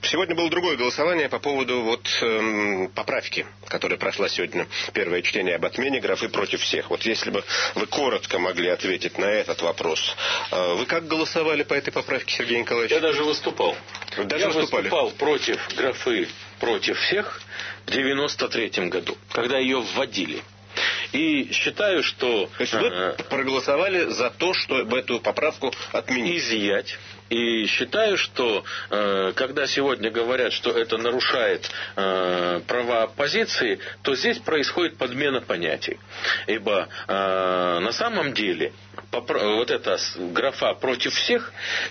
Сегодня было другое голосование по поводу поправки, которая прошла сегодня, первое чтение об отмене графы «против всех». Вот если бы вы коротко могли ответить на этот вопрос. Вы как голосовали по этой поправке, Сергей Николаевич? Я даже выступал. Я выступал против графы «против всех» в 93-м году, когда ее вводили. И считаю, что... То есть вы проголосовали за то, чтобы эту поправку отменить? Изъять. И считаю, что когда сегодня говорят, что это нарушает права оппозиции, то здесь происходит подмена понятий. Ибо на самом деле вот эта графа «против всех» –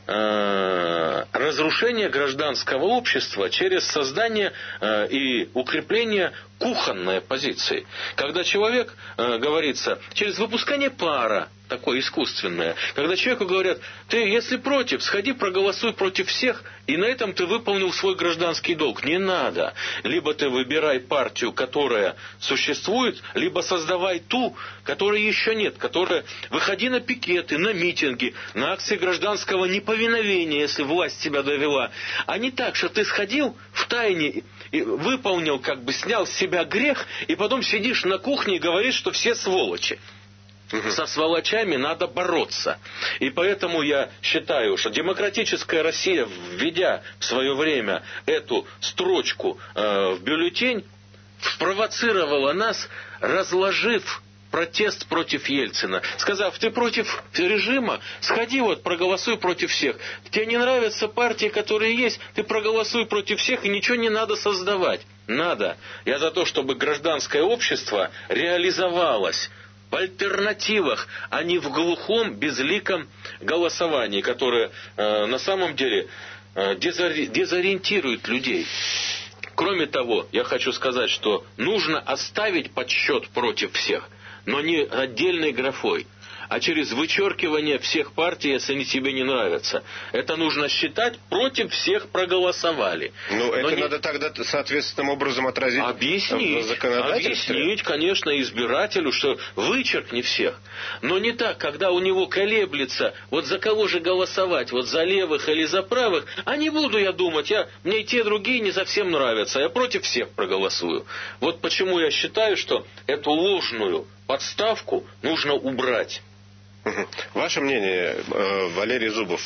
это разрушение гражданского общества через создание и укрепление кухонной оппозиции. Когда человек, говорится, через выпускание пара, такое искусственное, когда человеку говорят: ты, если против, сходи, проголосуй против всех, и на этом ты выполнил свой гражданский долг. Не надо. Либо ты выбирай партию, которая существует, либо создавай ту, которой еще нет, которая... Выходи на пикеты, на митинги, на акции гражданского неповиновения, если власть тебя довела. А не так, что ты сходил в тайне, и выполнил, снял с себя грех, и потом сидишь на кухне и говоришь, что все сволочи. Со сволочами надо бороться. И поэтому я считаю, что демократическая Россия, введя в свое время эту строчку в бюллетень, спровоцировала нас, разложив протест против Ельцина, сказав: ты против режима, сходи проголосуй против всех. Тебе не нравятся партии, которые есть, ты проголосуй против всех, и ничего не надо создавать. Надо. Я за то, чтобы гражданское общество реализовалось в альтернативах, а не в глухом, безликом голосовании, которое на самом деле дезориентирует людей. Кроме того, я хочу сказать, что нужно оставить подсчет против всех, но не отдельной графой, а через вычеркивание всех партий, если они тебе не нравятся. Это нужно считать, против всех проголосовали. Это надо тогда соответственным образом отразить в законодательстве. Объяснить, конечно, избирателю, что вычеркни всех. Но не так, когда у него колеблется, за кого же голосовать, за левых или за правых, а не буду я думать, мне и те другие не совсем нравятся, я против всех проголосую. Вот почему я считаю, что эту ложную подставку нужно убрать. Ваше мнение, Валерий Зубов?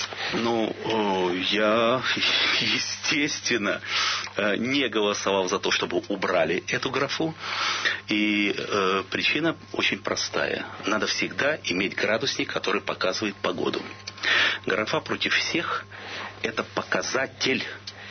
Я, естественно, не голосовал за то, чтобы убрали эту графу. И причина очень простая. Надо всегда иметь градусник, который показывает погоду. Графа «против всех» – это показатель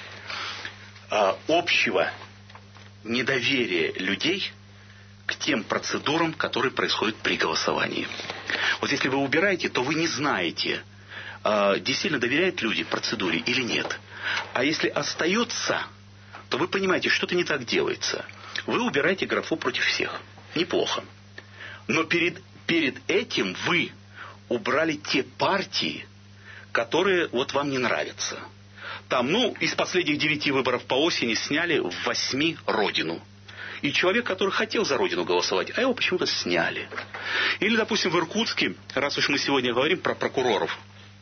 общего недоверия людей к тем процедурам, которые происходят при голосовании. Если вы убираете, то вы не знаете, действительно доверяют люди процедуре или нет. А если остается, то вы понимаете, что-то не так делается. Вы убираете графу «против всех». Неплохо. Но перед этим вы убрали те партии, которые вам не нравятся. Из последних 9 выборов по осени сняли в 8 Родину. И человек, который хотел за Родину голосовать, а его почему-то сняли. Или, допустим, в Иркутске, раз уж мы сегодня говорим про прокуроров,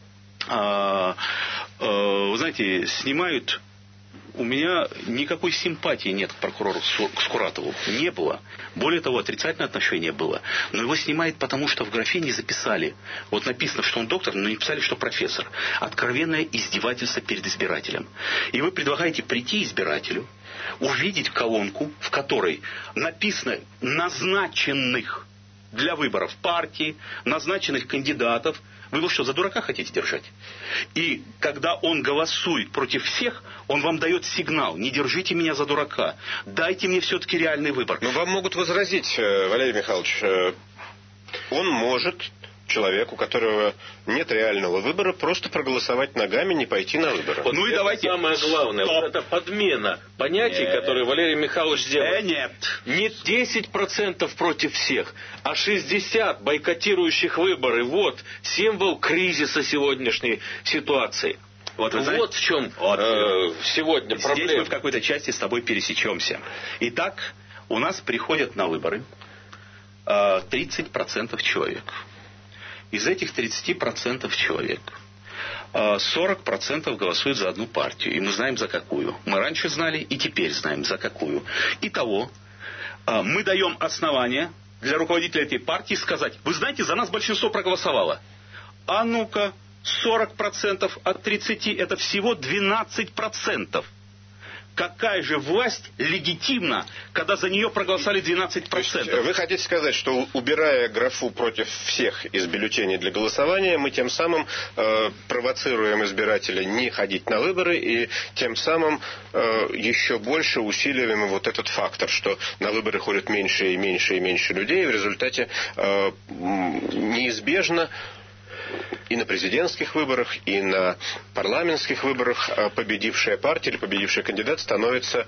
вы знаете, снимают... У меня никакой симпатии нет к прокурору Скуратову. Не было. Более того, отрицательное отношение было. Но его снимают, потому что в графе не записали. Написано, что он доктор, но не написали, что профессор. Откровенное издевательство перед избирателем. И вы предлагаете прийти избирателю, увидеть колонку, в которой написано назначенных для выборов партий, назначенных кандидатов. Вы его что, за дурака хотите держать? И когда он голосует против всех, он вам дает сигнал: не держите меня за дурака, дайте мне все-таки реальный выбор. Но вам могут возразить, Валерий Михайлович, он может, человек, у которого нет реального выбора, просто проголосовать ногами, не пойти на выборы. И давайте... Самое главное, это подмена понятий, которые Валерий Михайлович сделал. Нет. Не 10% против всех, а 60% бойкотирующих выборы. Символ кризиса сегодняшней ситуации. В чем сегодня проблема. Здесь мы в какой-то части с тобой пересечемся. Итак, у нас приходят на выборы 30% человек. Из этих 30% человек 40% голосует за одну партию. И мы знаем, за какую. Мы раньше знали и теперь знаем, за какую. Итого, мы даем основания для руководителя этой партии сказать: вы знаете, за нас большинство проголосовало. А ну-ка, 40% от 30% это всего 12%. Какая же власть легитимна, когда за нее проголосовали 12%? Вы хотите сказать, что убирая графу против всех из бюллетеней для голосования, мы тем самым провоцируем избирателя не ходить на выборы и тем самым еще больше усиливаем вот этот фактор, что на выборы ходят меньше и меньше и меньше людей, и в результате неизбежно и на президентских выборах, и на парламентских выборах победившая партия или победивший кандидат становится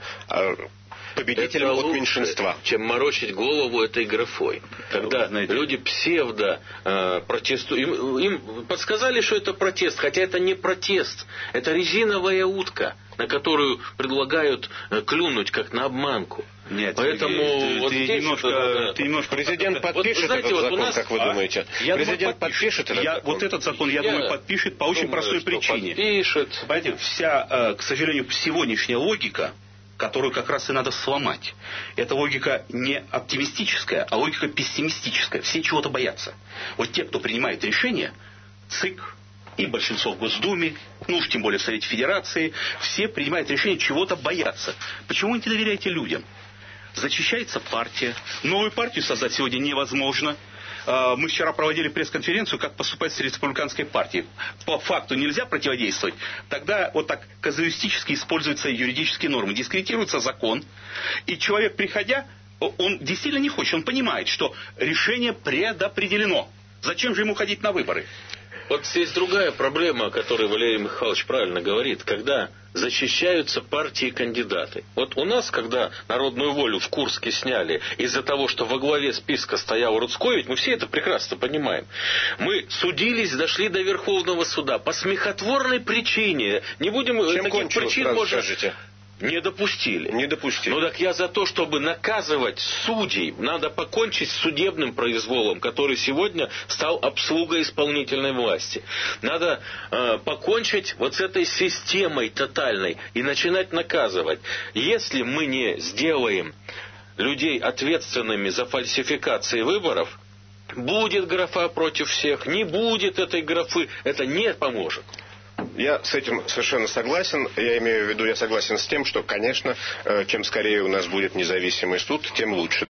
победителем от меньшинства. Чем морочить голову этой графой. Когда люди псевдо протестуют. Им подсказали, что это протест, хотя это не протест. Это резиновая утка, на которую предлагают клюнуть, как на обманку. Нет, поэтому ты немножко президент подпишет знаете, этот закон, нас, как вы думаете? Президент подпишет этот закон? Вот этот закон, я думаю, подпишет по очень простой причине. Подпишет. Понимаете, вся, к сожалению, сегодняшняя логика, которую как раз и надо сломать, это логика не оптимистическая, а логика пессимистическая. Все чего-то боятся. Вот те, кто принимает решения, ЦИК и большинство в Госдуме, ну уж тем более в Совете Федерации, все принимают решения, чего-то боятся. Почему вы не доверяете людям? Зачищается партия. Новую партию создать сегодня невозможно. Мы вчера проводили пресс-конференцию, как поступать с республиканской партией. По факту нельзя противодействовать. Тогда вот так казуистически используются юридические нормы. Дискредитируется закон. И человек, приходя, он действительно не хочет. Он понимает, что решение предопределено. Зачем же ему ходить на выборы? Вот здесь другая проблема, о которой Валерий Михайлович правильно говорит, когда защищаются партии и кандидаты. Вот у нас, когда народную волю в Курске сняли из-за того, что во главе списка стоял Руцкой, мы все это прекрасно понимаем. Мы судились, дошли до Верховного суда по смехотворной причине. Не будем чем таких причин, может... скажите? Не допустили. Не допустили. Ну так я за то, чтобы наказывать судей, надо покончить с судебным произволом, который сегодня стал обслугой исполнительной власти. Надо покончить вот с этой системой тотальной и начинать наказывать. Если мы не сделаем людей ответственными за фальсификации выборов, будет графа против всех, не будет этой графы, это не поможет. Я с этим совершенно согласен. Я имею в виду, я согласен с тем, что, конечно, чем скорее у нас будет независимый суд, тем лучше.